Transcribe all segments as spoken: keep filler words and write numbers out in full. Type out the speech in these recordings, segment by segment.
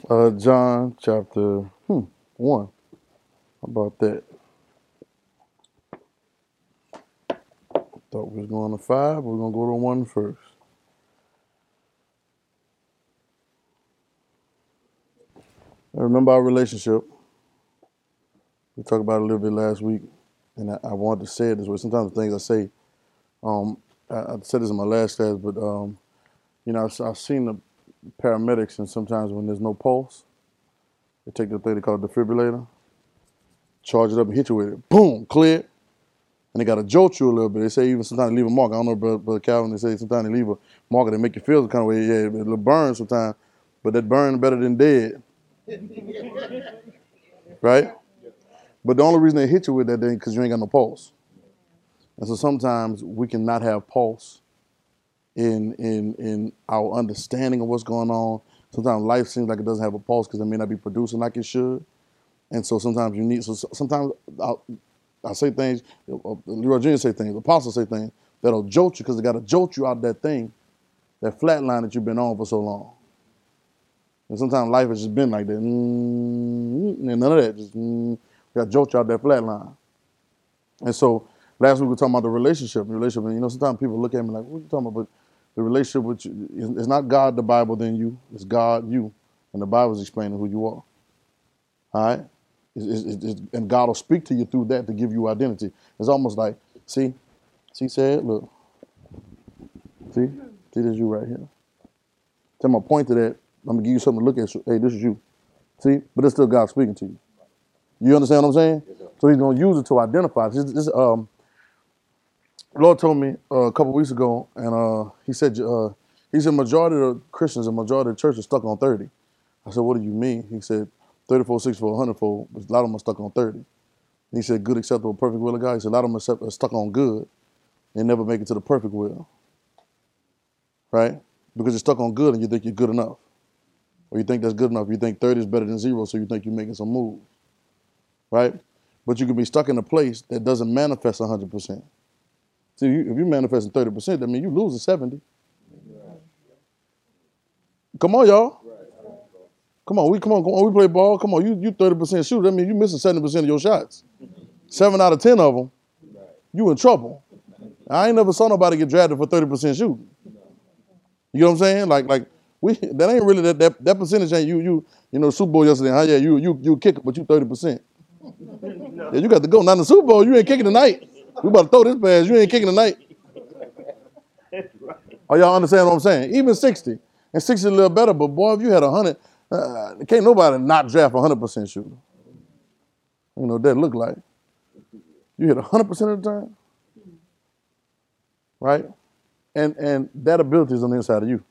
Uh, John chapter hmm, one. How about that? Thought we was going to five. We're gonna go to one first. I remember our relationship. We talked about it a little bit last week, and I, I wanted to say it this way. Sometimes the things I say, um, I, I said this in my last class, but um, you know, I've, I've seen the paramedics, and sometimes when there's no pulse, they take the thing they call a defibrillator, charge it up, and hit you with it. Boom, clear. And they got to jolt you a little bit. They say even sometimes they leave a mark. I don't know, Brother, Brother Calvin, they say sometimes they leave a mark and they make you feel the kind of way. Yeah, it'll burn sometimes, but that burn better than dead. Right? But the only reason they hit you with that thing is because you ain't got no pulse. And so sometimes we can not have pulse in in in our understanding of what's going on. Sometimes life seems like it doesn't have a pulse because it may not be producing like it should. And so sometimes you need, so sometimes I'll, I say things, Leroy Junior say things, apostles say things that'll jolt you because they got to jolt you out of that thing, that flat line that you've been on for so long. And sometimes life has just been like that. Mm-hmm, and none of that. Just mm, got to jolt you out that flat line. And so last week we were talking about the relationship. The relationship, and you know, sometimes people look at me like, what are you talking about? But the relationship with you, it's not God, the Bible, then you. It's God, you. And the Bible is explaining who you are. All right? It's, it's, it's, and God will speak to you through that to give you identity. It's almost like, see, see, said, look, see, see, this you right here. Tell me, point to that. I'm gonna give you something to look at. Hey, this is you. See, but it's still God speaking to you. You understand what I'm saying? Yes, so He's gonna use it to identify. This, this, um, the Lord told me uh, a couple weeks ago, and uh, He said, uh, He said, majority of the Christians and majority of the church is stuck on thirty. I said, what do you mean? He said, thirty-four, sixty-four, one hundred fold, but a lot of them are stuck on thirty. And he said, good, acceptable, perfect will of God. He said, a lot of them are stuck on good and never make it to the perfect will. Right? Because you're stuck on good and you think you're good enough. Or you think that's good enough. You think thirty is better than zero, so you think you're making some moves. Right? But you can be stuck in a place that doesn't manifest one hundred percent. See, you, if you're manifesting thirty percent, that means you losing seventy. Come on, y'all. Come on, we come on, come on, we play ball. Come on, you you thirty percent shooter. That means you missing seventy percent of your shots. Seven out of ten of them, you in trouble. I ain't never saw nobody get drafted for thirty percent shooting. You know what I'm saying? Like like we that ain't really that that, that percentage ain't you you you know Super Bowl yesterday. Huh? Yeah, you you you kick it, but you thirty percent. Yeah, you got to go. Now in the Super Bowl, you ain't kicking tonight. We about to throw this pass. You ain't kicking tonight. Oh, y'all understand what I'm saying? Even sixty. And sixty is a little better, but boy, if you had one hundred, uh, can't nobody not draft a one hundred percent shooter. You know what that look like. You hit one hundred percent of the time. Right? And and that ability is on the inside of you.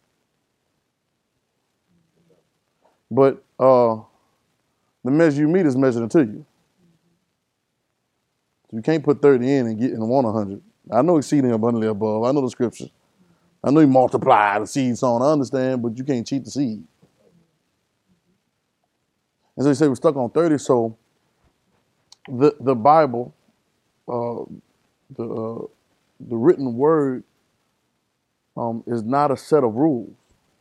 But uh, the measure you meet is measured unto you. You can't put thirty in and get and want one hundred. I know exceeding abundantly above. I know the scriptures. I know you multiply the seed sown. I understand, but you can't cheat the seed. And so he said we're stuck on thirty. So the the Bible, uh, the uh, the written word, um, is not a set of rules.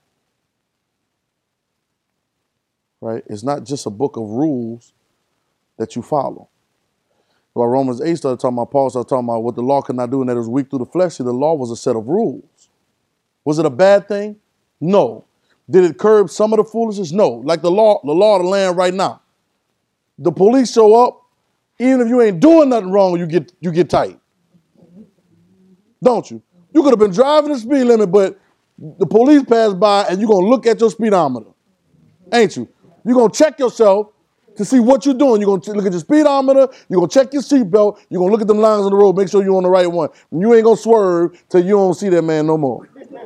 Right? It's not just a book of rules that you follow. Well, Romans eight started talking about, Paul started talking about what the law could not do, and that it was weak through the flesh. See, the law was a set of rules. Was it a bad thing? No. Did it curb some of the foolishness? No. Like the law, the law of the land right now. The police show up, even if you ain't doing nothing wrong, you get you get tight. Don't you? You could have been driving the speed limit, but the police pass by and you're gonna look at your speedometer. Ain't you? You're gonna check yourself to see what you're doing. You're gonna look at your speedometer, you're gonna check your seatbelt, you're gonna look at them lines on the road, make sure you're on the right one. And you ain't gonna swerve till you don't see that man no more.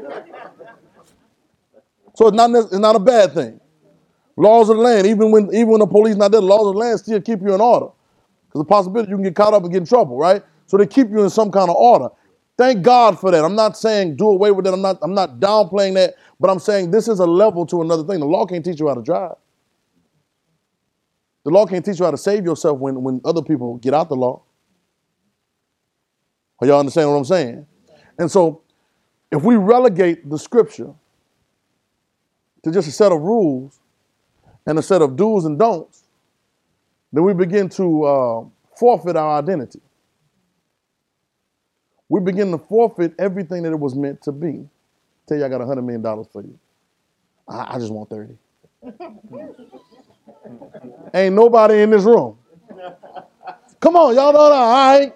So it's not, it's not a bad thing. Laws of the land, even when even when the police not there, the laws of the land still keep you in order. Because the possibility you can get caught up and get in trouble, right? So they keep you in some kind of order. Thank God for that. I'm not saying do away with that. I'm not, I'm not downplaying that, but I'm saying this is a level to another thing. The law can't teach you how to drive. The law can't teach you how to save yourself when, when other people get out the law. Are y'all understand what I'm saying? And so if we relegate the scripture to just a set of rules, and a set of do's and don'ts, then we begin to uh, forfeit our identity. We begin to forfeit everything that it was meant to be. Tell you I got a hundred million dollars for you. I, I just want thirty. Ain't nobody in this room. Come on, y'all know that, all right?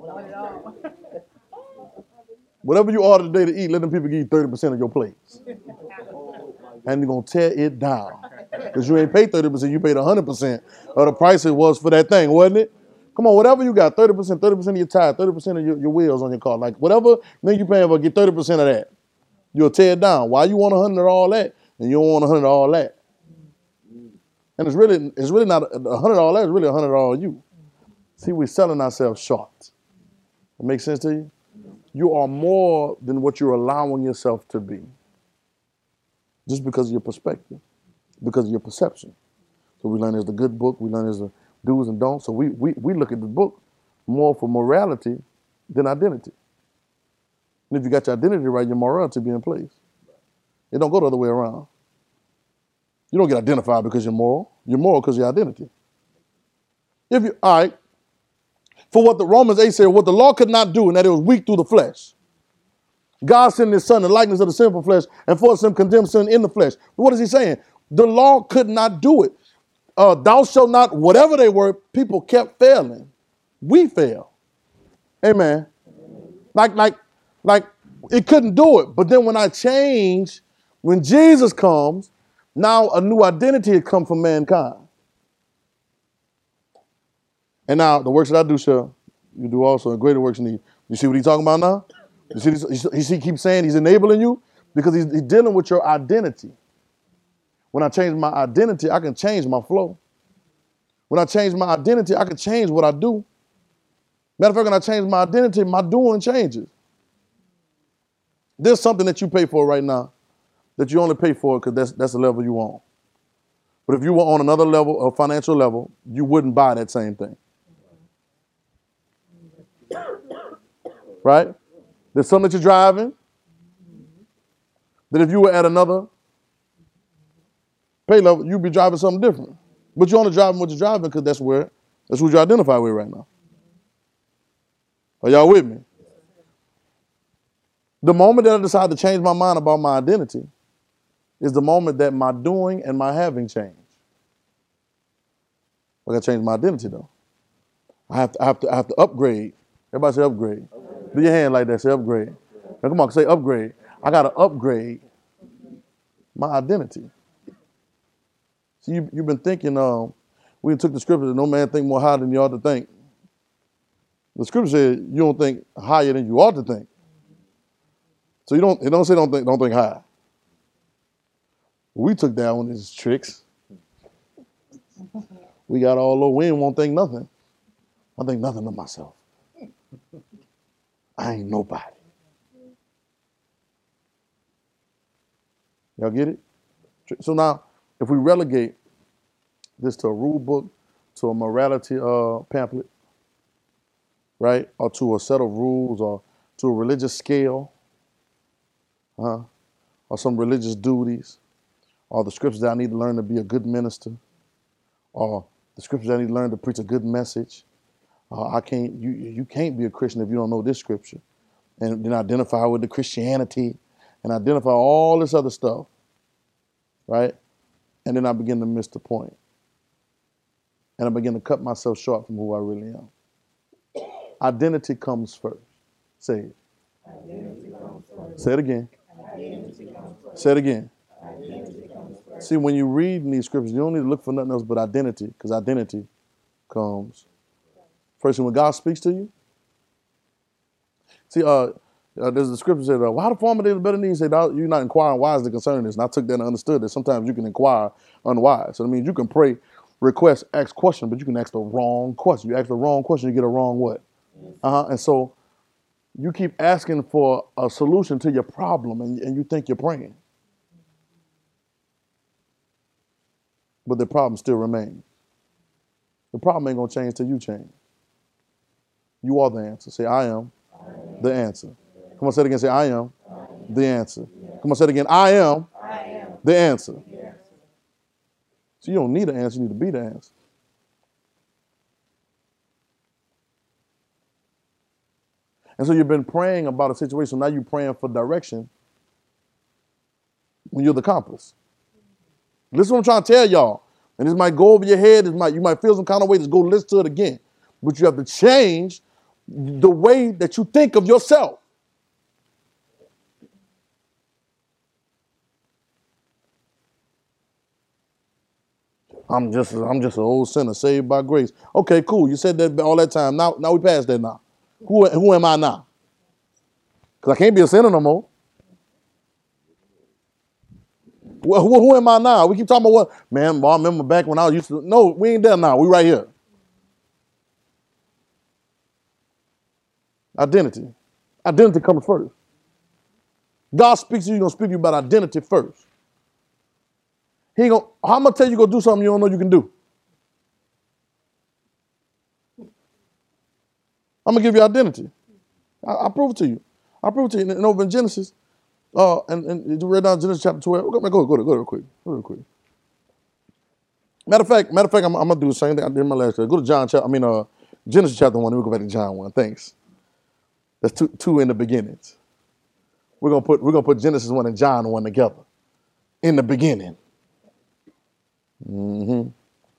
Whatever you order today to eat, let them people give you thirty percent of your plates. And you're going to tear it down. Because you ain't paid thirty percent, you paid one hundred percent of the price it was for that thing, wasn't it? Come on, whatever you got, thirty percent, thirty percent of your tire, thirty percent of your, your wheels on your car. Like whatever thing you paying for, get thirty percent of that. You'll tear it down. Why you want one hundred of all that and you don't want one hundred of all that? And it's really, it's really not one hundred of all that, it's really one hundred of all you. See, we're selling ourselves short. That makes sense to you? You are more than what you're allowing yourself to be. Just because of your perspective, because of your perception. So we learn there's the good book, we learn there's the do's and don'ts. So we, we, we look at the book more for morality than identity. And if you got your identity right, your morality be in place. It don't go the other way around. You don't get identified because you're moral. You're moral because of your identity. If you, all right, for what the Romans eight said, what the law could not do, and that it was weak through the flesh. God sent his son in the likeness of the sinful flesh, and for sin condemned sin in the flesh. But what is he saying? The law could not do it. Uh, thou shalt not, whatever they were, people kept failing. We fail. Amen. Like, like, like it couldn't do it. But then when I change, when Jesus comes, now a new identity has come from mankind. And now the works that I do shall you do also, and greater works than these. You see what he's talking about now? You see, this, you see, he keeps saying he's enabling you because he's, he's dealing with your identity. When I change my identity, I can change my flow. When I change my identity, I can change what I do. Matter of fact, when I change my identity, my doing changes. There's something that you pay for right now that you only pay for because that's, that's the level you on. But if you were on another level, a financial level, you wouldn't buy that same thing. Right? There's something that you're driving that if you were at another pay level, you'd be driving something different. But you're only driving what you're driving because that's where, that's what you identify with right now. Are y'all with me? The moment that I decide to change my mind about my identity is the moment that my doing and my having change. I got to change my identity though. I have to, I have to, I have to upgrade. Everybody say upgrade. upgrade. Do your hand like that. Say upgrade. Now come on, say upgrade. I got to upgrade my identity. See, you, you've been thinking. Um, we took the scripture that no man think more high than you ought to think. The scripture said you don't think higher than you ought to think. So you don't. It don't say don't think. Don't think high. We took that one as tricks. We got all low. We ain't won't think nothing. I think nothing of myself. I ain't nobody. Y'all get it? So now, if we relegate this to a rule book, to a morality uh, pamphlet, right, or to a set of rules, or to a religious scale, uh, or some religious duties, or the scriptures that I need to learn to be a good minister, or the scriptures I need to learn to preach a good message. Uh, I can't. You you can't be a Christian if you don't know this scripture, and then identify with the Christianity, and identify all this other stuff, right? And then I begin to miss the point, and I begin to cut myself short from who I really am. Identity comes first. Say it. Identity comes first. Say it again. Identity comes first. Say it again. Identity comes first. See, when you read in these scriptures, you don't need to look for nothing else but identity, because identity comes first. And when God speaks to you, see, uh, uh, there's a scripture that said, uh, "Why the former days are better than these?" Say, "You're not inquiring wisely concerning this." And I took that and understood that sometimes you can inquire unwise. So that means you can pray, request, ask question, but you can ask the wrong question. You ask the wrong question, you get a wrong what? Uh huh. And so you keep asking for a solution to your problem, and, and you think you're praying, but the problem still remains. The problem ain't gonna change till you change. You are the answer. Say, I am, I am the answer. Come on, say it again. Say, I am, I am the answer. Come on, say it again. I am, I am the answer. So you don't need an answer, you need to be the answer. And so you've been praying about a situation, now you're praying for direction when you're the compass. Listen to what I'm trying to tell y'all. And this might go over your head, this might, you might feel some kind of way, just go listen to it again. But you have to change the way that you think of yourself. I'm just I'm just an old sinner saved by grace. Okay, cool. You said that all that time. Now, now we past that now. Who, who am I now? Because I can't be a sinner no more. Well, who, who am I now? We keep talking about what? Man, I remember back when I was used to. No, we ain't there now. We right here. Identity. Identity comes first. God speaks to you, he's going to speak to you about identity first. He ain't gonna, how am I going to tell you go do something you don't know you can do? I'm going to give you identity. I, I prove it to you. I prove it to you. And, and over in Genesis, uh, and, and you read down Genesis chapter twelve. Go, go, go, go, go real quick. Go real quick. Matter of fact, matter of fact, I'm, I'm going to do the same thing I did in my last class. Go to John chapter, I mean, uh, Genesis chapter one, then we'll go back to John one. Thanks. That's two, two in the beginnings. We're gonna put we're gonna put Genesis one and John one together. In the beginning. Mm-hmm.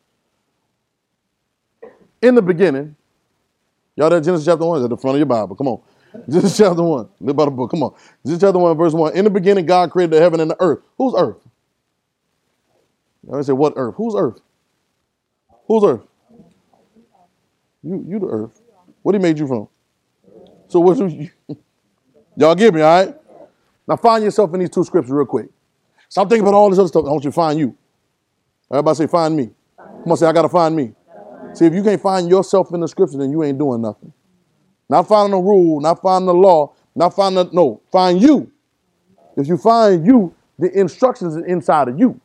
In the beginning. Y'all there Genesis chapter one is at the front of your Bible. Come on. Genesis chapter one. Live by the book. Come on. Genesis chapter one, verse one. In the beginning, God created the heaven and the earth. Who's earth? I say, what earth? Who's earth? Who's earth? You you the earth. What he made you from? So what you y'all give me, all right? Now find yourself in these two scriptures real quick. Stop thinking about all this other stuff. I want you to find you. Everybody say, find me. Come on, say, I got to find me. See, if you can't find yourself in the scripture, then you ain't doing nothing. Not finding a rule, not finding the law, not finding, the, no, find you. If you find you, the instructions are inside of you.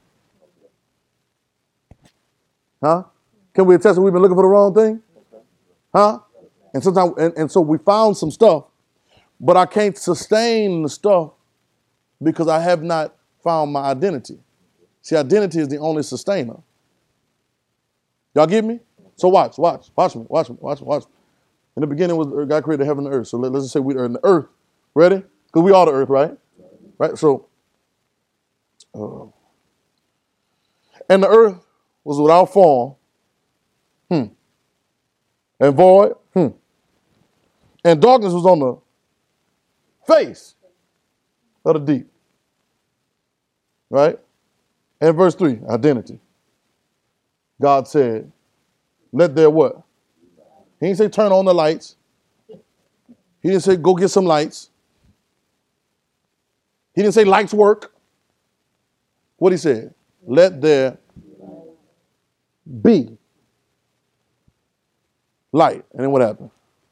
Huh? Can we attest that we've been looking for the wrong thing? Huh? And sometimes, and, and so we found some stuff, but I can't sustain the stuff because I have not found my identity. See, identity is the only sustainer. Y'all get me? So watch, watch, watch me, watch me, watch me, watch me. In the beginning was God created heaven and earth. So let, let's just say we are in the earth. Ready? Because we are the earth, right? Right? So, uh, and the earth was without form, hmm, and void, hmm, and darkness was on the face of the deep. Right? And verse three, identity. God said, let there what? He didn't say turn on the lights. He didn't say go get some lights. He didn't say lights work. What he said? Let there be light. And then what happened?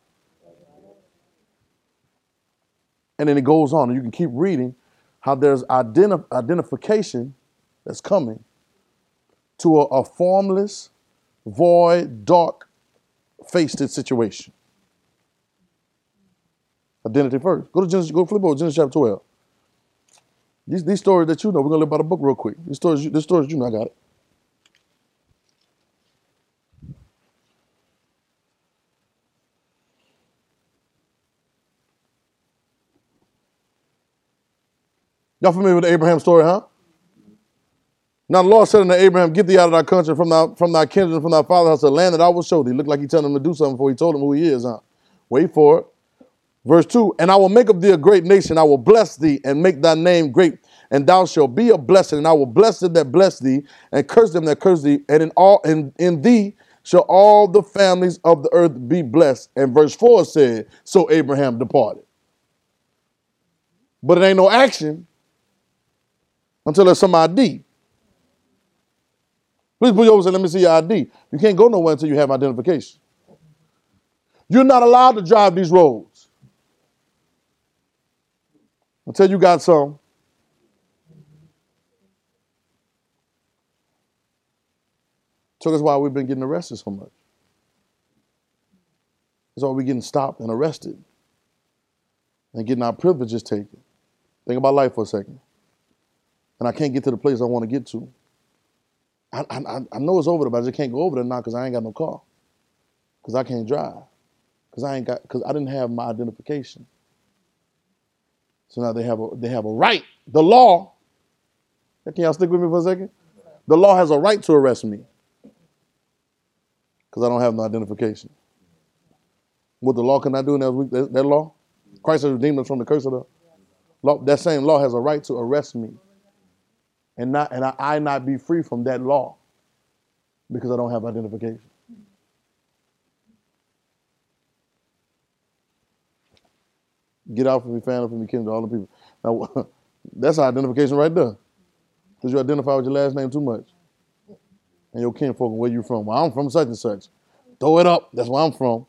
And then it goes on, and you can keep reading how there's identi- identification that's coming to a, a formless, void, dark-faced situation. Identity first. Go to Genesis, go flip over Genesis chapter twelve. These, these stories that you know, we're going to live by the book real quick. These stories, these stories you know, I got it. Y'all familiar with the Abraham story, huh? Now the Lord said unto Abraham, get thee out of thy country, from thy, from thy kindred, and from thy father's house, to the land that I will show thee. Looked like he telling him to do something before he told him who he is, huh? Wait for it. Verse two, and I will make of thee a great nation. I will bless thee and make thy name great, and thou shalt be a blessing. And I will bless them that bless thee, and curse them that curse thee. And in all, in, in thee shall all the families of the earth be blessed. And verse four said, so Abraham departed. But it ain't no action until there's some I D. Please put your over and say, let me see your I D. You can't go nowhere until you have identification. You're not allowed to drive these roads until you got some. So that's why we've been getting arrested so much. That's why we're getting stopped and arrested and getting our privileges taken. Think about life for a second. And I can't get to the place I want to get to. I, I, I know it's over there, but I just can't go over there now because I ain't got no car. Because I can't drive. Because I ain't got because I didn't have my identification. So now they have a they have a right. The law. Can y'all stick with me for a second? The law has a right to arrest me. Because I don't have no identification. What the law cannot do in that week, that, that law? Christ has redeemed us from the curse of the law. That same law has a right to arrest me. And not and I, I not be free from that law because I don't have identification. Get out from me, family, from me, kin, to all the people. Now, that's our identification right there. Because you identify with your last name too much. And your kinfolk and where you from. Well, I'm from such and such. Throw it up. That's where I'm from.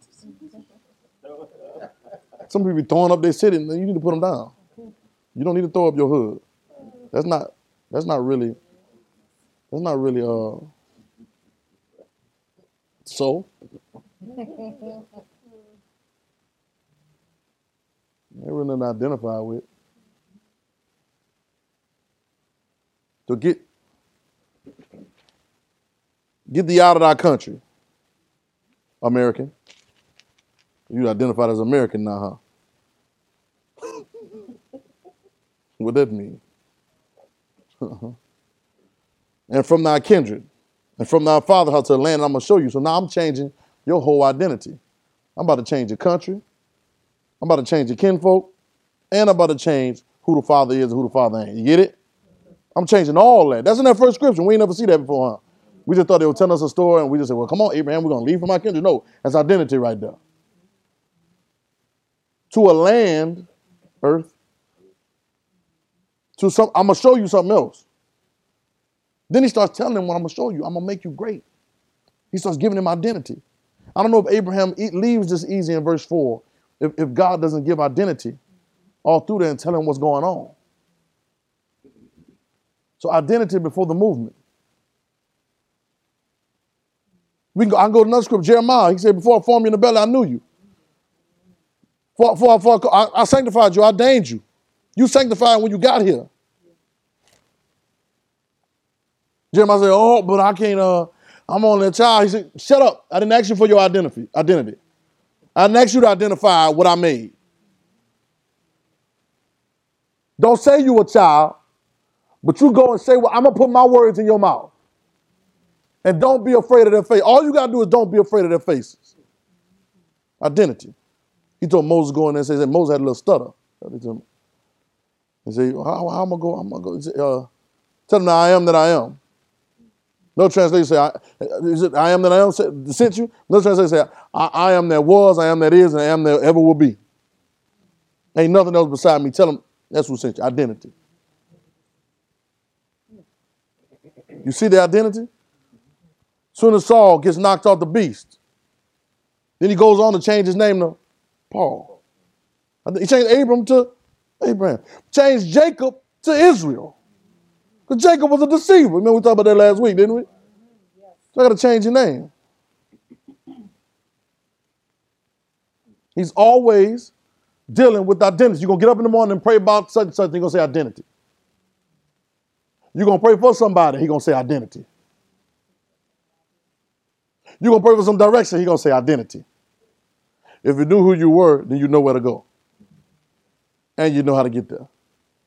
Some people be throwing up their city, and you need to put them down. You don't need to throw up your hood. That's not. That's not really. That's not really. Uh. So. They really nothing to identify with. So get get thee out of our country, American. You identified as American now, huh? What that mean? And from thy kindred, and from thy father house to the land I'm gonna show you. So now I'm changing your whole identity. I'm about to change your country. I'm about to change your kinfolk, and I'm about to change who the father is and who the father ain't. You get it? I'm changing all that. That's in that first scripture. We ain't never see that before, huh? We just thought they were telling us a story, and we just said, well, come on, Abraham, we're going to leave from our kindred. No, that's identity right there. To a land, earth, to some, I'm going to show you something else. Then he starts telling them what I'm going to show you. I'm going to make you great. He starts giving him identity. I don't know if Abraham leaves this easy in verse four. If, if God doesn't give identity all through there and tell him what's going on. So identity before the movement. We can go, I can go to another scripture, Jeremiah. He said, before I formed you in the belly, I knew you. For, for, for, I, I sanctified you, I ordained you. You sanctified when you got here. Jeremiah said, oh, but I can't, uh, I'm only a child. He said, shut up. I didn't ask you for your identity. Identity. I didn't ask you to identify what I made. Don't say you a child, but you go and say, well, I'm going to put my words in your mouth. And don't be afraid of their face. All you got to do is don't be afraid of their faces. Identity. He told Moses go in there and say, Moses had a little stutter. He said, how, how am I go? I'm going to go. Uh, tell them that I am that I am. No translation say, I, is it, I am that I am sent you? No translation say, I, I am that was, I am that is, and I am that ever will be. Ain't nothing else beside me. Tell them that's who sent you. Identity. You see the identity? Soon as Saul gets knocked off the beast, then he goes on to change his name to Paul. He changed Abram to Abraham. Changed Jacob to Israel. Because Jacob was a deceiver. Remember we talked about that last week, didn't we? So I got to change your name. He's always dealing with identity. You're going to get up in the morning and pray about such and such, and you're going to say identity. You're going to pray for somebody, he's going to say identity. You're going to pray for some direction, he's going to say identity. If you knew who you were, then you know where to go. And you know how to get there.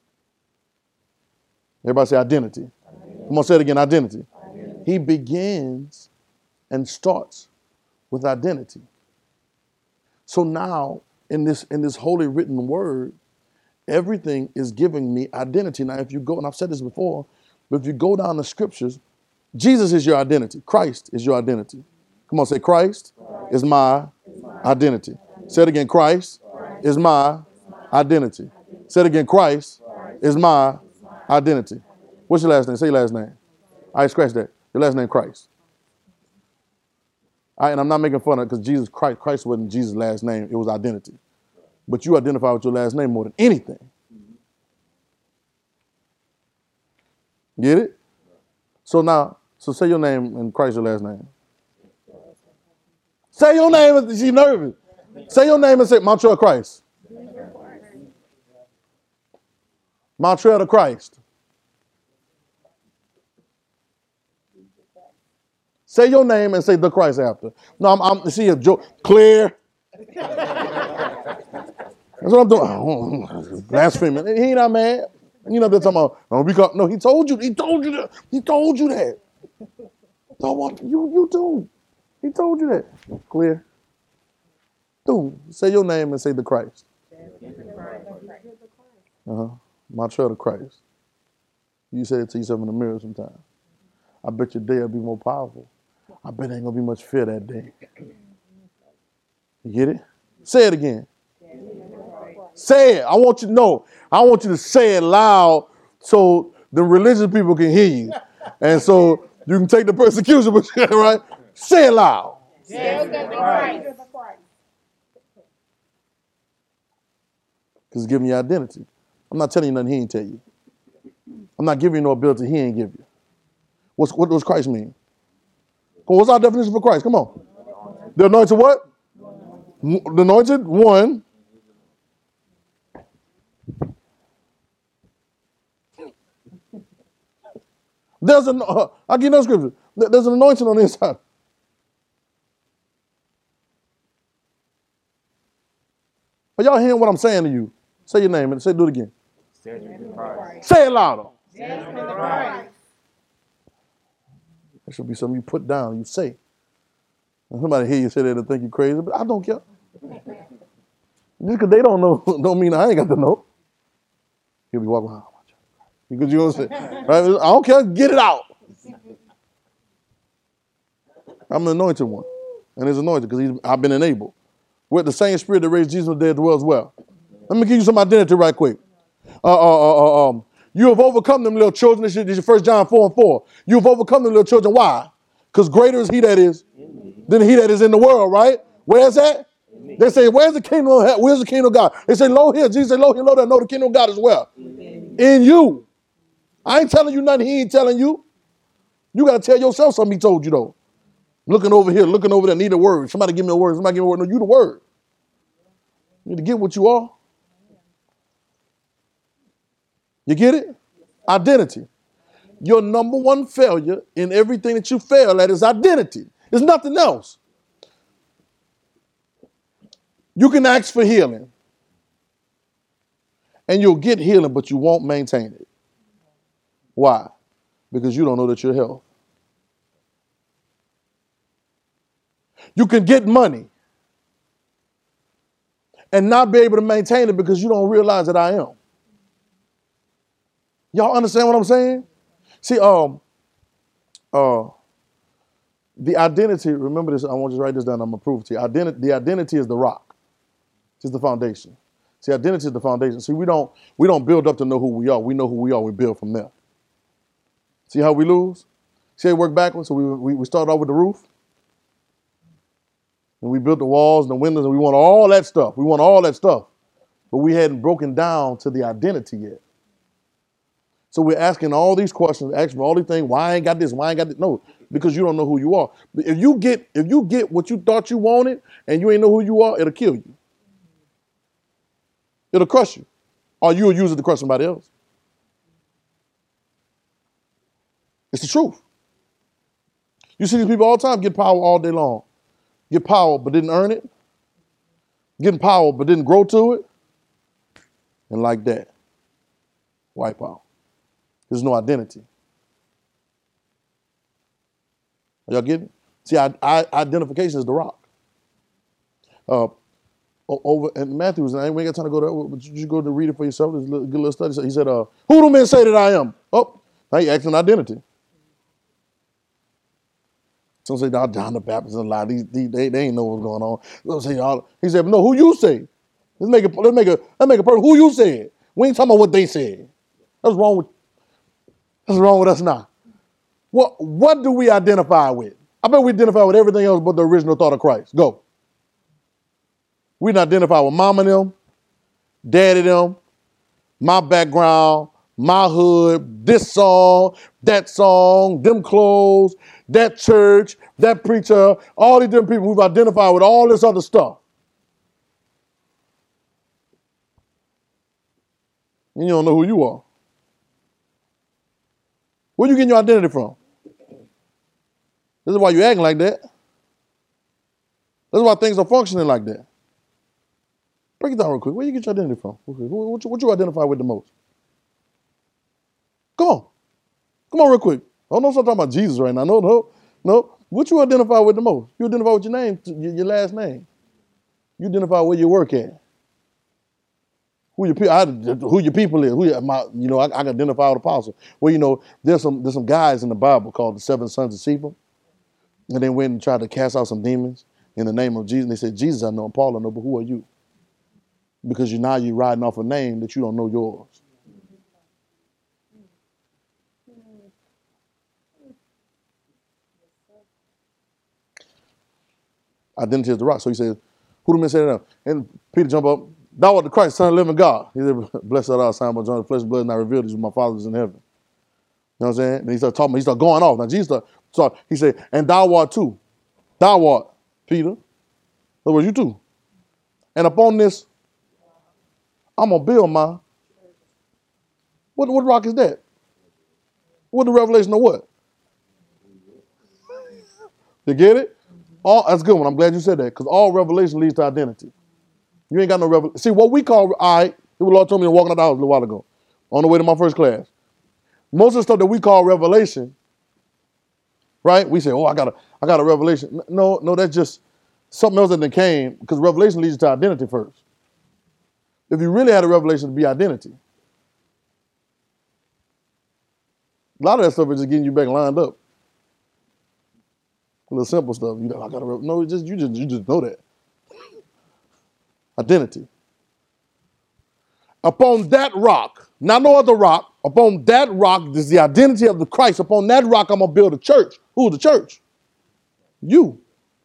Everybody say identity. identity. Come on, say it again, identity. identity. He begins and starts with identity. So now, in this, in this holy written word, everything is giving me identity. Now, if you go, and I've said this before, but if you go down the scriptures, Jesus is your identity. Christ is your identity. Come on, say Christ, Christ is my identity. identity. Say it again, Christ, Christ is my identity. identity. Say it again, Christ, Christ is my identity. What's your last name? Say your last name. All right, scratch that. Your last name, Christ. All right, and I'm not making fun of it because Jesus Christ, Christ wasn't Jesus' last name. It was identity. But you identify with your last name more than anything. Get it? So now, so say your name and Christ your last name. Say your name. She's nervous. Say your name and say Montreal Christ. Montreal to Christ. Say your name and say the Christ after. No, I'm, I'm see a joke. Clear. That's what I'm doing. Oh, blasphemy. He ain't not mad. You know they're talking about. Oh, we got, no, he told you. He told you that. He told you that. So what? You you do. He told you that. Clear. Dude, say your name and say the Christ. Uh huh. My trail to Christ. You say it to yourself in the mirror sometimes. I bet your day will be more powerful. I bet there ain't gonna be much fear that day. You get it? Say it again. Say it. I want you to know. I want you to say it loud so the religious people can hear you. And so you can take the persecution, right? Say it loud. Because it's giving you identity. I'm not telling you nothing he ain't tell you. I'm not giving you no ability he ain't give you. What's, what does Christ mean? What's our definition for Christ? Come on. The anointed what? The anointed one. There's an, uh, I'll give you another scripture. There's an anointing on the inside. Are y'all hearing what I'm saying to you? Say your name and say, do it again. Say it louder. That should be something you put down, you say. And somebody hear you say that and think you're crazy, but I don't care. Just because they don't know, don't mean I ain't got to know. He'll be walking around. Because you know what I'm saying? Right? I don't care, get it out. I'm an anointed one. And it's anointed because I've been enabled. With the same spirit that raised Jesus from the dead dwells well. Let me give you some identity right quick. Uh, uh, uh, um, you have overcome them little children. This is First John four and four. You have overcome them little children. Why? Because greater is he that is than he that is in the world, right? Where's that? They say, where's the kingdom of heaven? Where's the kingdom of God? They say, lo here. Jesus said, lo here, lo there. No, the kingdom of God is where? In you. I ain't telling you nothing he ain't telling you. You got to tell yourself something he told you, though. Looking over here, looking over there, need a word. Somebody give me a word. Somebody give me a word. No, you the word. You need to get what you are. You get it? Identity. Your number one failure in everything that you fail at is identity. It's nothing else. You can ask for healing. And you'll get healing, but you won't maintain it. Why? Because you don't know that you're health. You can get money and not be able to maintain it because you don't realize that I am. Y'all understand what I'm saying? See, um, uh, the identity, remember this, I want you to write this down, I'm going to prove it to you. Identity, the identity is the rock. It's the foundation. See, identity is the foundation. See, we don't, we don't build up to know who we are. We know who we are. We build from there. See how we lose? See how we work backwards? So we, we, we start off with the roof. And we built the walls and the windows, and we want all that stuff. We want all that stuff. But we hadn't broken down to the identity yet. So we're asking all these questions, asking all these things. Why I ain't got this? Why I ain't got this? No, because you don't know who you are. If you get if you get what you thought you wanted and you ain't know who you are, it'll kill you. It'll crush you. Or you'll use it to crush somebody else. It's the truth. You see these people all the time get power all day long. Get power but didn't earn it. Getting power but didn't grow to it. And like that, wipe out. There's no identity. Are y'all getting it? See, I, I, identification is the rock. Uh, over in Matthew, and we ain't got time to go there, but you go to read it for yourself. There's a little, good little study. So he said, uh, who do men say that I am? Oh, now you asking identity. Some say, nah, John the Baptist and a lot. These, these, they, they ain't know what's going on. Some say, all, he said, no, who you say? Let's make a, let's make a, let's make a person. Who you said? We ain't talking about what they said. What's wrong with, what's wrong with us now? What, what do we identify with? I bet we identify with everything else but the original thought of Christ. Go. We can identify with mama them, daddy them, my background, my hood, this song, that song, them clothes, that church, that preacher, all these different people. We've identified with all this other stuff. And you don't know who you are. Where you getting your identity from? This is why you're acting like that. This is why things are functioning like that. Break it down real quick. Where you get your identity from? What you, what you identify with the most? Come on. Come on real quick. Oh, no, I'm talking about Jesus right now. No, no, no. What you identify with the most? You identify with your name, your last name. You identify where you work at. Who your people? Who your people is? Who your, my, you know? I, I can identify with apostle. Well, you know, there's some there's some guys in the Bible called the seven sons of Sceva, and they went and tried to cast out some demons in the name of Jesus. And they said, Jesus, I know, and Paul, I know, but who are you? Because you now you're riding off a name that you don't know yours. Identity is the rock. So he says, who the men say that? And Peter jump up, thou art the Christ, Son of the living God. He said, blessed art thou, Simon by John, the flesh and blood, and I revealed these with my Father in heaven. You know what I'm saying? And he started talking, he started going off. Now Jesus started, started he said, and thou art too. Thou art, Peter. In other words, you too. And upon this, I'm going to build my, what, what rock is that? What the revelation of what? You get it? All, that's a good one. I'm glad you said that, because all revelation leads to identity. You ain't got no revelation. See, what we call, all right, the Lord told me walking out the house a little while ago, on the way to my first class. Most of the stuff that we call revelation, right? We say, oh, I got a, I got a revelation. No, no, that's just something else that then came, because revelation leads to identity first. If you really had a revelation, it'd be identity. A lot of that stuff is just getting you back lined up. A little simple stuff. You know, I got to no, just you just you just know that. Identity. Upon that rock, not no other rock. Upon that rock is the identity of the Christ. Upon that rock, I'm gonna build a church. Who's the church? You.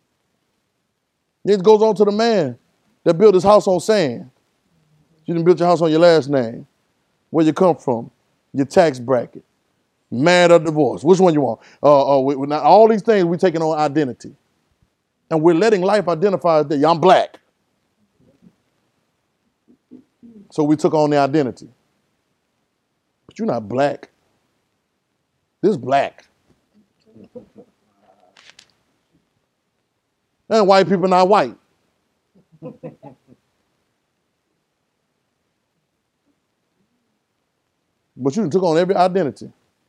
It goes on to the man that built his house on sand. You didn't build your house on your last name, where you come from, your tax bracket, married or divorced. Which one you want? Uh, uh, we, we, not, all these things we're taking on identity. And we're letting life identify as that. Yeah, I'm black. So we took on the identity. But you're not black. This is black. And white people not white. But you took on every identity.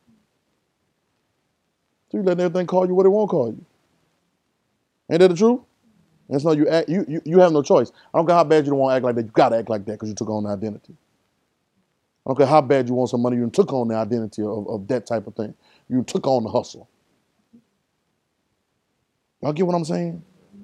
So you let everything call you what it won't call you. Ain't that the truth? And so you act, you, you you have no choice. I don't care how bad you don't want to act like that. You got to act like that because you took on the identity. I don't care how bad you want some money. You took on the identity of, of that type of thing. You took on the hustle. Y'all get what I'm saying?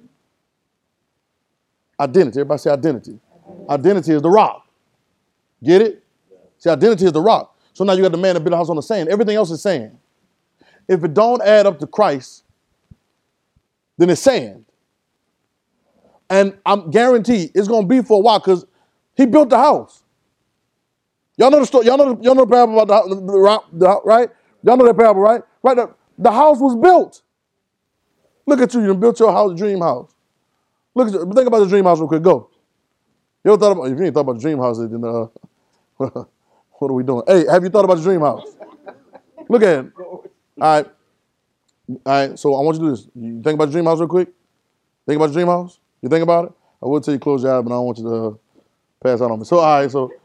Identity. Everybody say identity. Identity is the rock. Get it? See, identity is the rock. So now you got the man that built a house on the sand. Everything else is sand. If it don't add up to Christ, then it's sand. And I'm guaranteed it's going to be for a while because he built the house. Y'all know the story. Y'all know the, y'all know the parable about the, the, the, the right? Y'all know that parable, right? Right. The, the house was built. Look at you. You done built your house, dream house. Look at you. Think about the dream house real quick. Go. You ever thought about, if you ain't thought about the dream house, then uh, what are we doing? Hey, have you thought about the dream house? Look at it. All right. All right. So I want you to do this. You think about the dream house real quick? Think about the dream house? You think about it? I will tell you close your eyes, but I don't want you to uh, pass out on me. So, all right. So,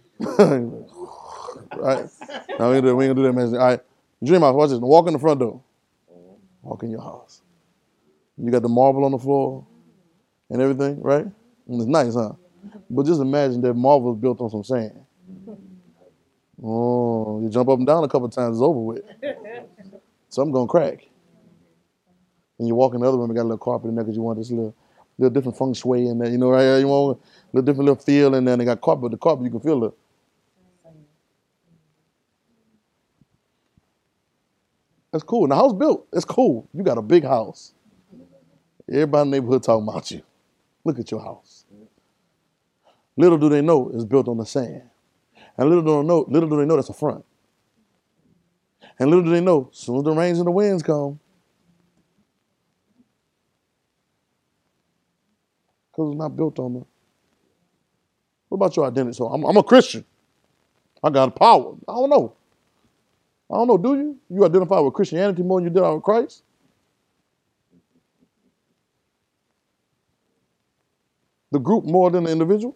all right. No, we ain't going to do that, man. All right. Dream house. Watch this. Walk in the front door. Walk in your house. You got the marble on the floor and everything, right? And it's nice, huh? But just imagine that marble is built on some sand. Oh, you jump up and down a couple of times, it's over with. Something gonna crack. And you walk in the other room and got a little carpet in there because you want this little, little different feng shui in there, you know, right here. You want a little different little feel in there. And they got carpet, but the carpet you can feel it. That's cool. And the house built, it's cool. You got a big house. Everybody in the neighborhood talking about you. Look at your house. Little do they know it's built on the sand. And little do they know, little do they know that's a front. And little do they know, as soon as the rains and the winds come, because it's not built on the. What about your identity? So I'm, I'm a Christian. I got power. I don't know. I don't know, do you? You identify with Christianity more than you did with Christ? The group more than the individual?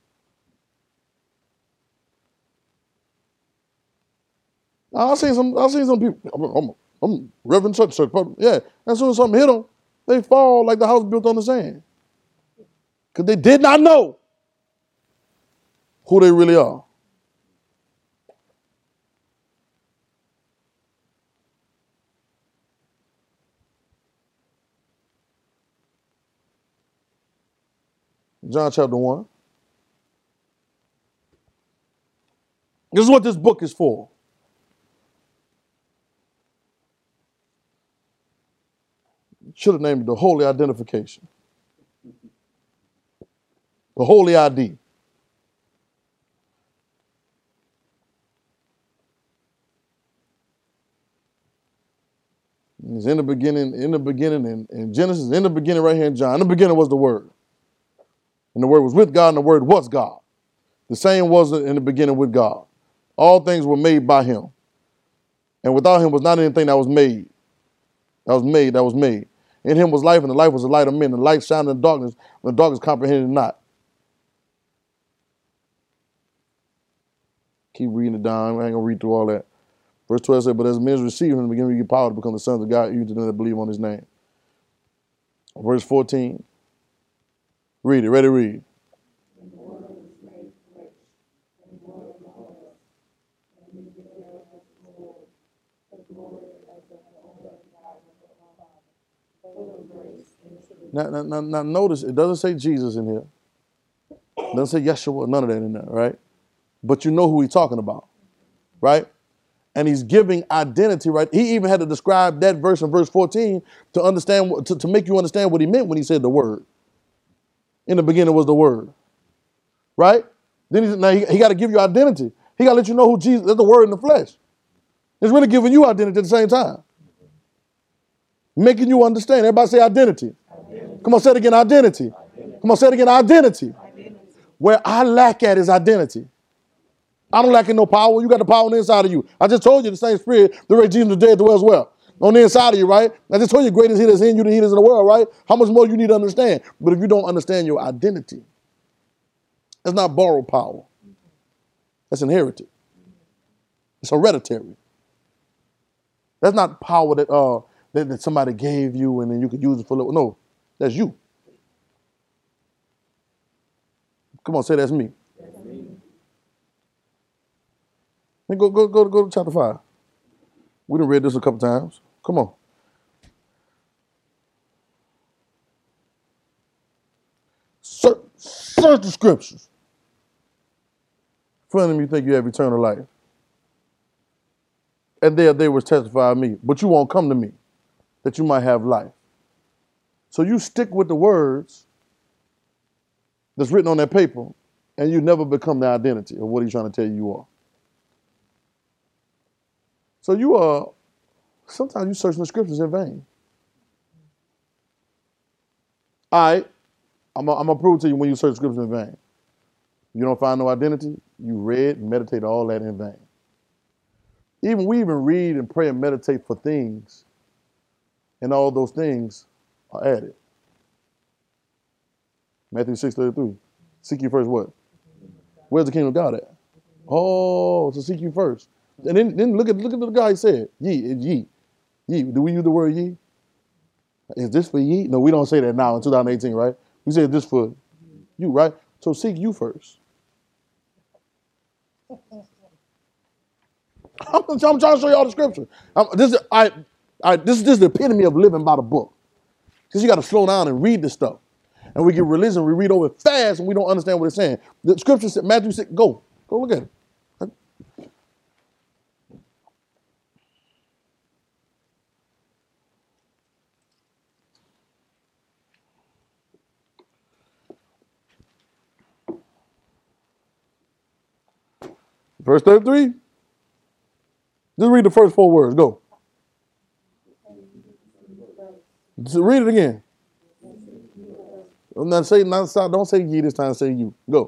I've seen some. I've seen some people. I'm, I'm, I'm Reverend such such. Yeah, as soon as something hit them, they fall like the house built on the sand, because they did not know who they really are. John chapter one. This is what this book is for. Should have named it the Holy Identification. The Holy I D. It's in the beginning, in the beginning, in, in Genesis, in the beginning right here in John. In the beginning was the Word. And the Word was with God, and the Word was God. The same was in the beginning with God. All things were made by him. And without him was not anything that was made. That was made, that was made. In him was life, and the life was the light of men. The light shined in darkness, and the darkness comprehended it not. Keep reading it down. I ain't going to read through all that. Verse twelve says, but as men receive him, in the beginning, you get power to become the sons of God, even to them that believe on his name. Verse fourteen. Read it. Ready to read. Now, now, now, now notice, it doesn't say Jesus in here. It doesn't say Yeshua, none of that in there, right? But you know who he's talking about, right? And he's giving identity, right? He even had to describe that verse in verse fourteen to understand, to, to make you understand what he meant when he said the word. In the beginning was the word, right? Then he, now he, he got to give you identity. He got to let you know who Jesus is, the word in the flesh. It's really giving you identity at the same time. Making you understand. Everybody say identity. Identity. Come on, say it again, identity. Identity. Come on, say it again, identity. Identity. Where I lack at is identity. I don't lack in no power. You got the power on the inside of you. I just told you the same spirit that raised Jesus from the dead dwells well. On the inside of you, right? I just told you greatest he that's in you than he that's in the world, right? How much more you need to understand? But if you don't understand your identity, that's not borrowed power. That's inherited. It's hereditary. That's not power that uh that, that somebody gave you and then you could use it for a little. No, that's you. Come on, say that's me. That's me. Then go go go go to chapter five. We done read this a couple times. Come on. Search, search the scriptures. For them you think you have eternal life. And there they was testify of me. But you won't come to me, that you might have life. So you stick with the words that's written on that paper, and you never become the identity of what he's trying to tell you you are. So you are, sometimes you search the scriptures in vain. All right, I'm going to prove to you when you search scriptures in vain. You don't find no identity, you read and meditate all that in vain. Even we even read and pray and meditate for things, and all those things are added. Matthew six thirty-three. Seek ye first what? Where's the kingdom of God at? Oh, so seek you first. And then, then look at look at the guy he said. Ye, it's ye. Ye. Do we use the word ye? Is this for ye? No, we don't say that now in two thousand eighteen, right? We say this for you, right? So seek you first. I'm, I'm trying to show you all the scripture. I'm, this, is, I, I, this, this is the epitome of living by the book. Because you got to slow down and read this stuff. And we get religion, we read over it fast, and we don't understand what it's saying. The scripture said, Matthew six, go. Go look at it. Verse thirty-three. Just read the first four words. Go. Just read it again. I'm not saying, not, don't say ye this time, say you. Go.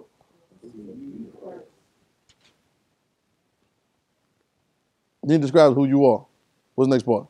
Then describes who you are. What's the next part?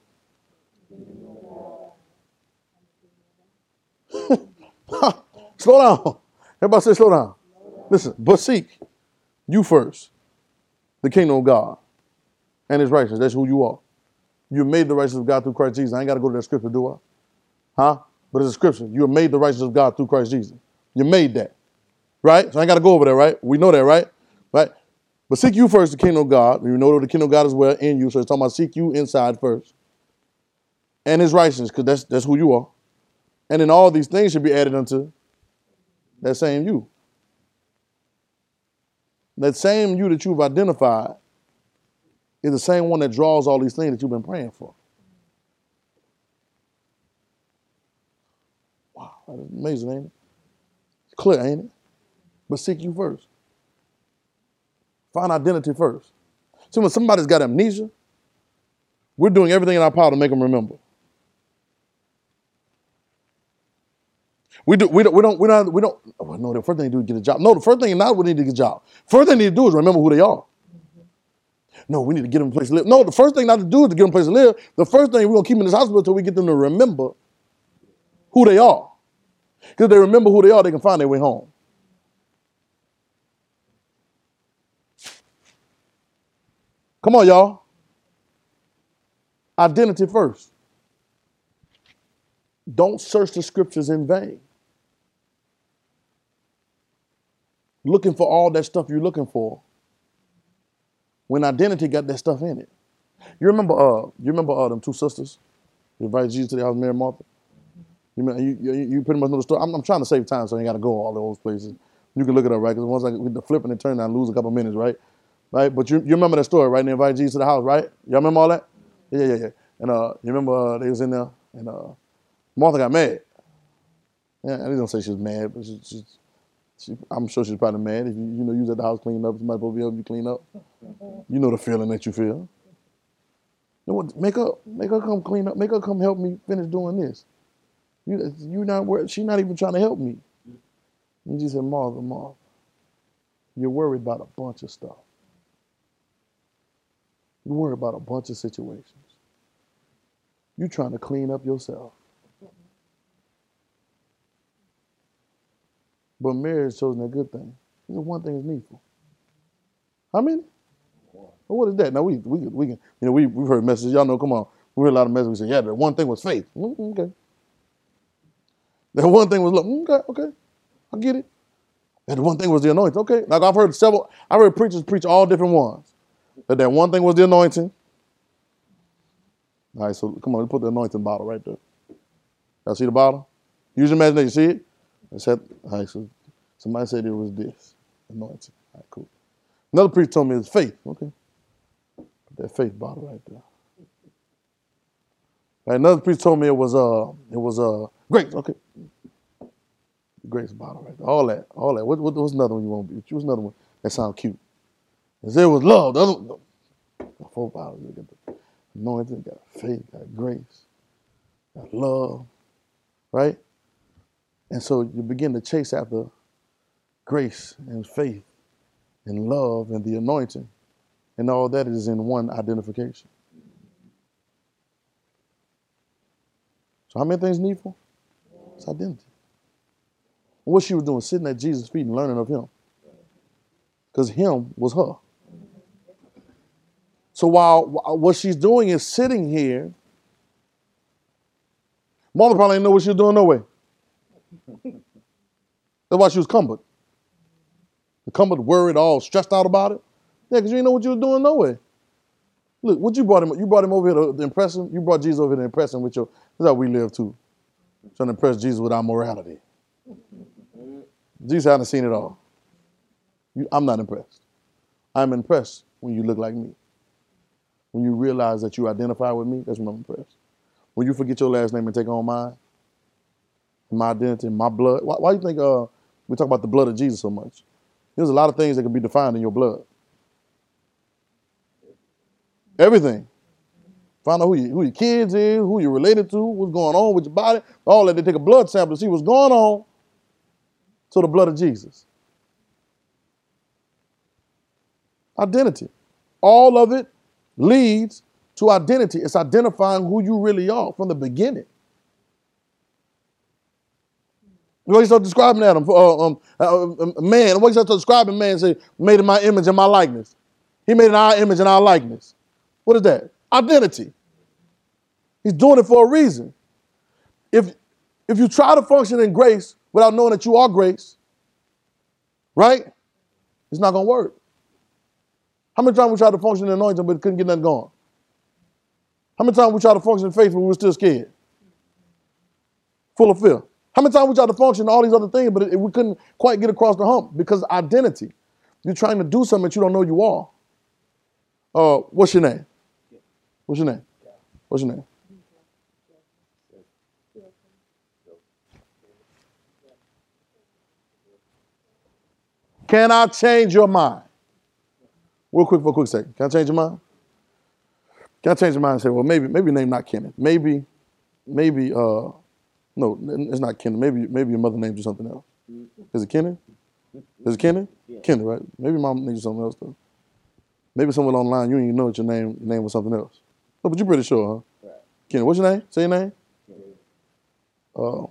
Slow down. Everybody say, slow down. Listen, but seek you first the kingdom of God and his righteousness. That's who you are. You made the righteousness of God through Christ Jesus. I ain't got to go to that scripture, do I? Huh? But it's a scripture. You are made the righteousness of God through Christ Jesus. You made that. Right? So I ain't got to go over there, right? We know that, right? Right? But seek you first the kingdom of God. You know the kingdom of God is well in you. So it's talking about seek you inside first. And his righteousness, because that's, that's who you are. And then all these things should be added unto that same you. That same you that you've identified is the same one that draws all these things that you've been praying for. Wow, that is amazing, ain't it? It's clear, ain't it? But seek you first. Find identity first. See, when somebody's got amnesia, we're doing everything in our power to make them remember. We do. We don't. We don't. We don't. We don't. Oh, no, the first thing you do is get a job. No, the first thing not we need to get a job. First thing they need to do is remember who they are. No, we need to get them a place to live. No, the first thing not to do is to get them a place to live. The first thing we're gonna keep them in this hospital until we get them to remember who they are. Because if they remember who they are, they can find their way home. Come on, y'all. Identity first. Don't search the scriptures in vain. Looking for all that stuff you're looking for, when identity got that stuff in it. You remember, uh, you remember uh, them two sisters who invited Jesus to the house of Mary and Martha? You, remember, you, you, you pretty much know the story. I'm, I'm trying to save time, so I ain't got to go all those places. You can look it up, right? Because once I get the flipping and turn, I lose a couple minutes, right? Right? But you, you remember that story, right? They invited Jesus to the house, right? Y'all remember all that? Yeah, yeah, yeah. And uh, you remember uh, they was in there, and uh, Martha got mad. Yeah, I didn't say she was mad, but she, she, she, I'm sure she's probably mad. If you, you know, you was at the house cleaning up, somebody supposed to be helping you clean up. You know the feeling that you feel. You know what? Make her, make her come clean up. Make her come help me finish doing this. You, you not worried. She's not even trying to help me. And she said, Martha, Martha, you're worried about a bunch of stuff. You're worried about a bunch of situations. You're trying to clean up yourself. But Mary has chosen a good thing. This one thing is needful. How many? Well, what is that? Now we we we can you know we we've heard messages. Y'all know. Come on, we heard a lot of messages. We say, yeah, the one thing was faith. Mm, okay. That one thing was love. Mm, okay, okay, I get it. And the one thing was the anointing. Okay, like I've heard several. I've heard preachers preach all different ones. But that one thing was the anointing. All right, so come on, let's put the anointing bottle right there. Y'all see the bottle? Use your imagination. See it? I said, all right, so somebody said it was this anointing. All right, cool. Another preacher told me it's faith. Okay. Put that faith bottle right there. Right, another preacher told me it was uh it was uh grace. Okay. Grace bottle right there. All that. All that. What, what what's another one you want to be? What's another one that sounds cute? It said it was love. The other no. Four bottles. You got the anointing, got faith, got grace, got love. Right? And so you begin to chase after grace and faith and love and the anointing. And all that is in one identification. So how many things needful? It's identity. And what she was doing, sitting at Jesus' feet and learning of him. Because him was her. So while what she's doing is sitting here, Martha probably didn't know what she was doing no way. That's why she was cumbered. Cumbered, worried, all stressed out about it. Yeah, because you didn't know what you were doing no way. Look, what you brought him, you brought him over here to, to impress him. You brought Jesus over here to impress him with your, that's how we live too. Trying to impress Jesus with our morality. Jesus hasn't seen it all. You, I'm not impressed. I'm impressed when you look like me. When you realize that you identify with me, that's when I'm impressed. When you forget your last name and take on mine, my identity, my blood. Why, why do you think uh, we talk about the blood of Jesus so much? There's a lot of things that can be defined in your blood. Everything. Find out who, you, who your kids is, who you're related to, what's going on with your body. All that. They take a blood sample to see what's going on. So the blood of Jesus. Identity. All of it leads to identity. It's identifying who you really are from the beginning. What you start describing at him? Uh, um, uh, uh, man, what you start describing man, say, made in my image and my likeness. He made in our image and our likeness. What is that? Identity. He's doing it for a reason. If, if you try to function in grace without knowing that you are grace, right? It's not going to work. How many times we tried to function in anointing but couldn't get nothing going? How many times we tried to function in faith but we were still scared? Full of fear. How many times we tried to function in all these other things but it, it, we couldn't quite get across the hump because identity. You're trying to do something that you don't know you are. Uh, what's your name? What's your name? What's your name? Can I change your mind? Real quick for a quick second. Can I change your mind? Can I change your mind and say, well, maybe maybe your name not Kenneth. Maybe, maybe, uh, no, it's not Kenneth. Maybe maybe your mother named you something else. Is it Kenneth? Is it Kenneth? Yeah. Kenneth, right? Maybe mom named you something else, though. Maybe someone online, you didn't even know that your name, your name was something else. No, but you're pretty sure, huh? Right. Kenneth, what's your name? Say your name. Uh,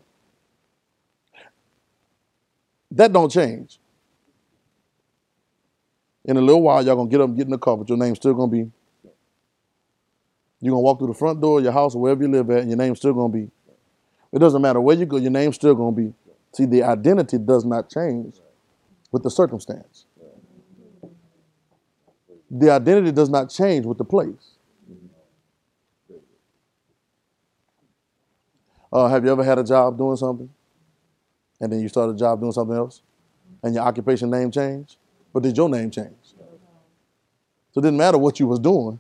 that don't change. In a little while, y'all going to get up and get in the car, but your name's still going to be. You're going to walk through the front door of your house or wherever you live at, and your name's still going to be. It doesn't matter where you go, your name's still going to be. See, the identity does not change with the circumstance. The identity does not change with the place. Uh, have you ever had a job doing something, and then you start a job doing something else, and your occupation name changed? But did your name change? So it didn't matter what you was doing.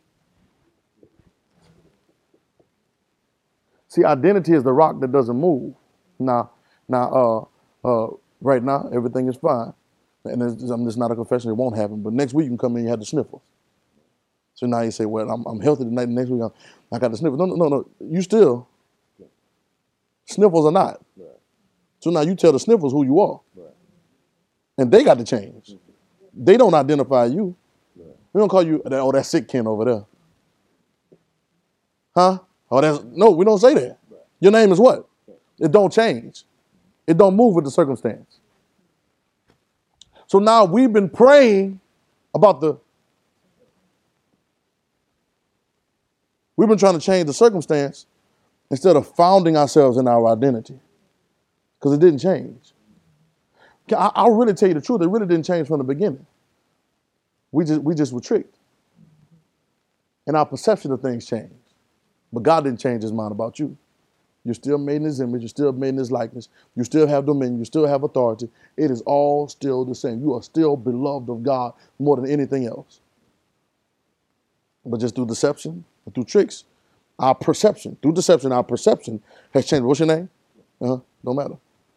See, identity is the rock that doesn't move. Now, now, uh, uh, right now, everything is fine. And it's, um, it's not a confession, it won't happen. But next week you can come in and you have the sniffles. So now you say, well, I'm, I'm healthy tonight, next week I'm, I got the sniffles. No, no, no, no. You still, sniffles or not. So now you tell the sniffles who you are. And they got to change. They don't identify you. We don't call you, oh, that sick Ken over there. Huh? Oh, that's, no, we don't say that. Your name is what? It don't change. It don't move with the circumstance. So now we've been praying about the, we've been trying to change the circumstance instead of founding ourselves in our identity. Because it didn't change. I, I'll really tell you the truth. It really didn't change from the beginning. We just we just were tricked. And our perception of things changed. But God didn't change his mind about you. You're still made in his image. You're still made in his likeness. You still have dominion. You still have authority. It is all still the same. You are still beloved of God more than anything else. But just through deception and through tricks, our perception, through deception, our perception has changed. What's your name? Uh-huh. Don't matter.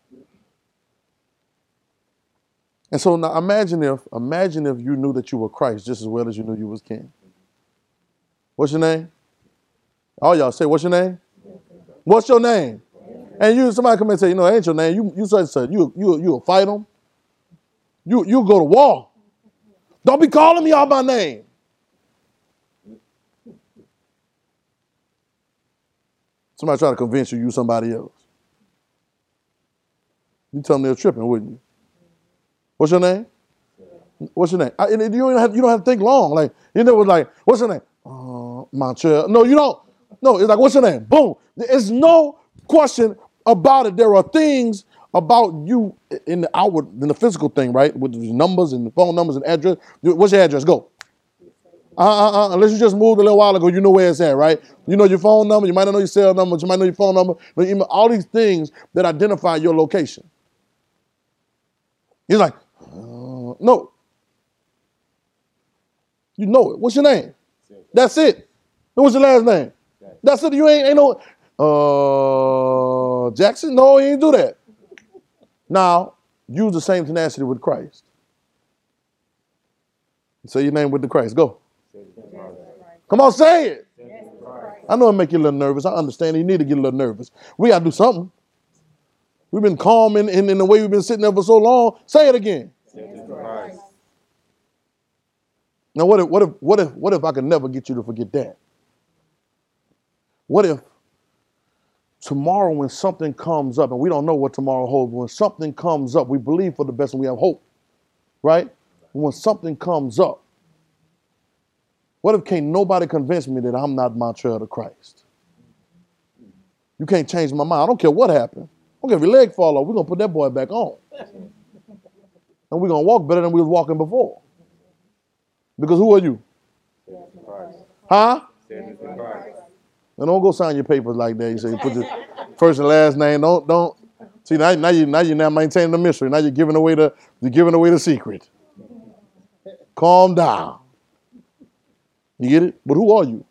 And so now imagine if, imagine if you knew that you were Christ just as well as you knew you was King. What's your name? All y'all say, what's your name? What's your name? And you, somebody come in and say, you know, ain't your name. You, you such such. You, you, you'll fight them. You, you go to war. Don't be calling me out my name. Somebody try to convince you you somebody else. You tell them they're tripping, wouldn't you? What's your name? What's your name? I, you, don't have, you don't have to think long. Like, you know, like, what's your name? Uh, Montreal. No, you don't. No, it's like, what's your name? Boom. There's no question about it. There are things about you in the outward, in the physical thing, right? With the numbers and the phone numbers and address. What's your address? Go. Uh, uh, uh, unless you just moved a little while ago, you know where it's at, right? You know your phone number. You might not know your cell number. You might know your phone number. But all these things that identify your location. You're like, uh, no. You know it. What's your name? That's it. And what's your last name? That's it. You ain't, ain't no, uh, Jackson? No, he ain't do that. Now, use the same tenacity with Christ. Say your name with the Christ. Go. Come on, say it. I know it make you a little nervous. I understand you need to get a little nervous. We got to do something. We've been calm in, in, in the way we've been sitting there for so long. Say it again. Now, what if, what if, what if, what if I could never get you to forget that? What if tomorrow when something comes up, and we don't know what tomorrow holds, but when something comes up, we believe for the best and we have hope, right? When something comes up, what if can't nobody convince me that I'm not my child of Christ? You can't change my mind. I don't care what happened. I don't care if your leg fall off. We're going to put that boy back on. And we're going to walk better than we was walking before. Because who are you? Huh? And don't go sign your papers like that. You say put your first and last name. Don't don't see now. Now you now you're now maintaining the mystery. Now you're giving away the you're giving away the secret. Calm down. You get it? But who are you?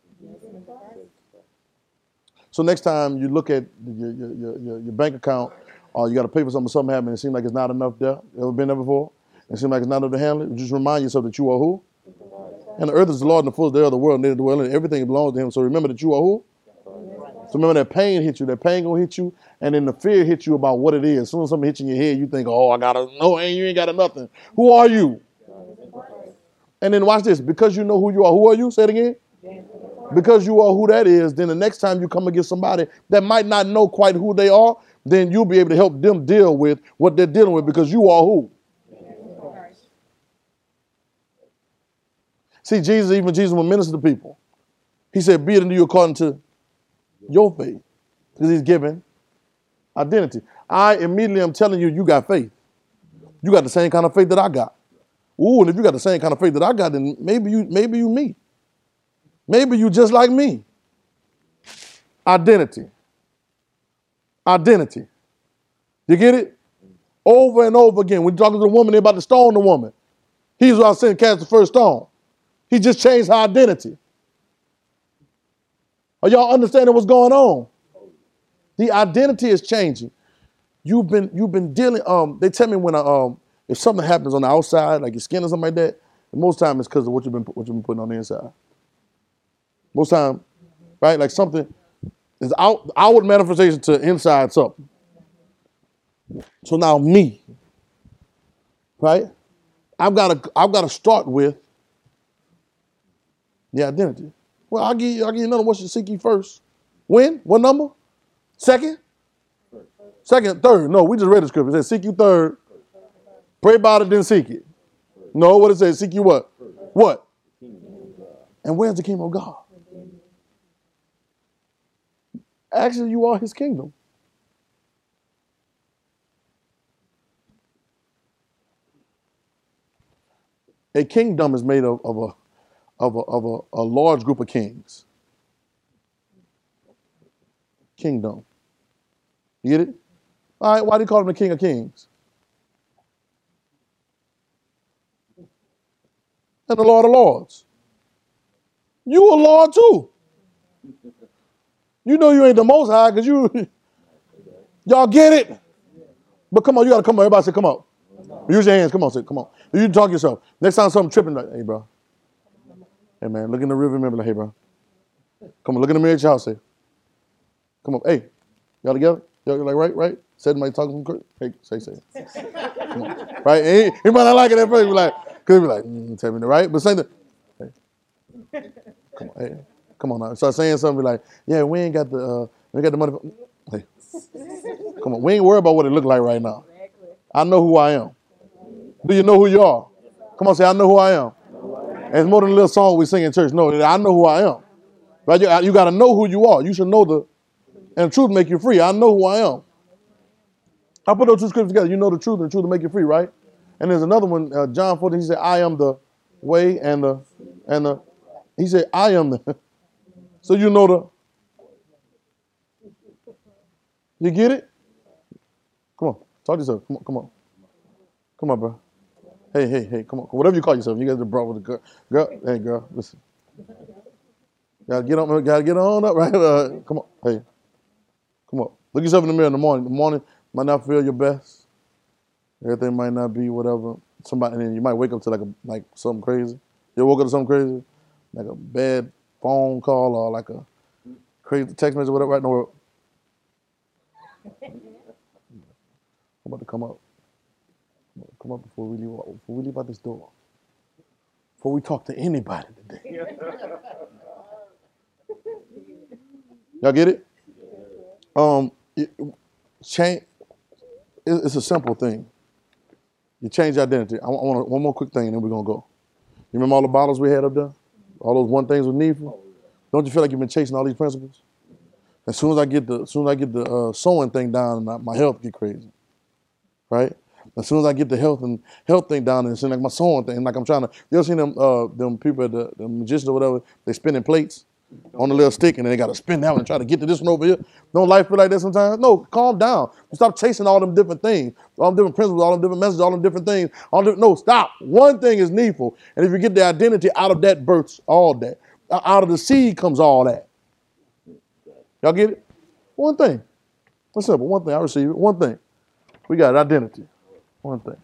So next time you look at your your your, your bank account, or you got to pay for something, something happened, and it seems like it's not enough there. You ever been there before? It seems like it's not enough to handle it. Just remind yourself that you are who? And the earth is the Lord and the fullness thereof, the world and they dwell in it. Everything belongs to him. So remember that you are who? So remember that pain hit you. That pain gonna hit you, and then the fear hits you about what it is. As soon as something hits you in your head, you think, oh, I gotta, no, ain't you ain't got nothing. Who are you? And then watch this. Because you know who you are, who are you? Say it again. Because you are who that is, then the next time you come against somebody that might not know quite who they are, then you'll be able to help them deal with what they're dealing with because you are who? See, Jesus, even Jesus will minister to people. He said, be it unto you according to your faith. Because he's given identity. I immediately am telling you, you got faith. You got the same kind of faith that I got. Ooh, and if you got the same kind of faith that I got, then maybe you, maybe you me. Maybe you just like me. Identity. Identity. You get it? Over and over again. When you're talking to the woman, they're about to stone the woman. He's what I said, cast the first stone. He just changed her identity. Are y'all understanding what's going on? The identity is changing. You've been you've been dealing. Um, they tell me when I, um if something happens on the outside, like your skin or something like that, most time it's because of what you've been what you've been putting on the inside. Most time, right? Like something is out outward manifestation to inside something. So now me, right? I've got to I've got to start with the identity. Well, I'll give you, I'll give you another one. Should seek ye first. When? What number? Second? Second, third. No, we just read the scripture. It says, seek you third. Pray about it, then seek it. No, what it says? Seek you what? What? And where's the kingdom of God? Actually, you are his kingdom. A kingdom is made of, of a of a of a, a large group of kings. Kingdom. You get it? All right, why do you call him the King of Kings? And the Lord of Lords. You a Lord too. You know you ain't the most high because you y'all get it. But come on, you gotta come on. Everybody say, come on. Use your hands. Come on, say, come on. You talk yourself. Next time something tripping, like, hey, bro. Hey, man, look in the river, remember, like, hey, bro. Come on, look in the mirror at your house, say. Come on, hey, y'all together? Y'all like, right, right? Said somebody talking some hey, say, say. Come on. Right? He, he might not like it at first, be like, because he be like, mm, tell me the right, but say the, hey. Come on, hey, come on now. Start saying something, be like, yeah, we ain't got the, uh, we ain't got the money. For, hey, come on, we ain't worried about what it look like right now. I know who I am. Do you know who you are? Come on, say, I know who I am. And it's more than a little song we sing in church. No, I know who I am. Right? You, you got to know who you are. You should know the, and the truth make you free. I know who I am. I put those two scriptures together. You know the truth, and the truth will make you free, right? And there's another one, uh, John fourteen. He said, "I am the way and the and the." He said, "I am the." So you know the. You get it? Come on, talk to yourself. Come on, come on, come on, bro. Hey, hey, hey, come on. Whatever you call yourself, you guys are brought with a girl. Girl, hey, girl, listen. Gotta get on, gotta get on up, right? Uh, come on, hey, come on. Look yourself in the mirror in the morning. The morning might not feel your best. Everything might not be whatever. Somebody, and then you might wake up to like a like something crazy. You woke up to something crazy, like a bad phone call or like a crazy text message or whatever. Right now, I'm about to come up. Come up before we leave. Before we leave out this door. Before we talk to anybody today. Y'all get it? Um, it, change. It, it's a simple thing. You change identity. I, I want one more quick thing, and then we're gonna go. You remember all the bottles we had up there? All those one things with needful. Don't you feel like you've been chasing all these principles? As soon as I get the, as soon as I get the uh, sewing thing down, my health get crazy, right? As soon as I get the health and health thing down, and it seems like my sewing thing, like I'm trying to. You ever seen them, uh, them people at the, the magicians or whatever? They spinning plates on the little stick, and then they got to spin that one and try to get to this one over here. Don't life feel like that sometimes? No, calm down. Stop chasing all them different things, all them different principles, all them different messages, all them different things. All them, no, stop. One thing is needful, and if you get the identity out of that, births all that. Out of the seed comes all that. Y'all get it? One thing. It's simple. One thing. I receive it. One thing. We got identity. One thing.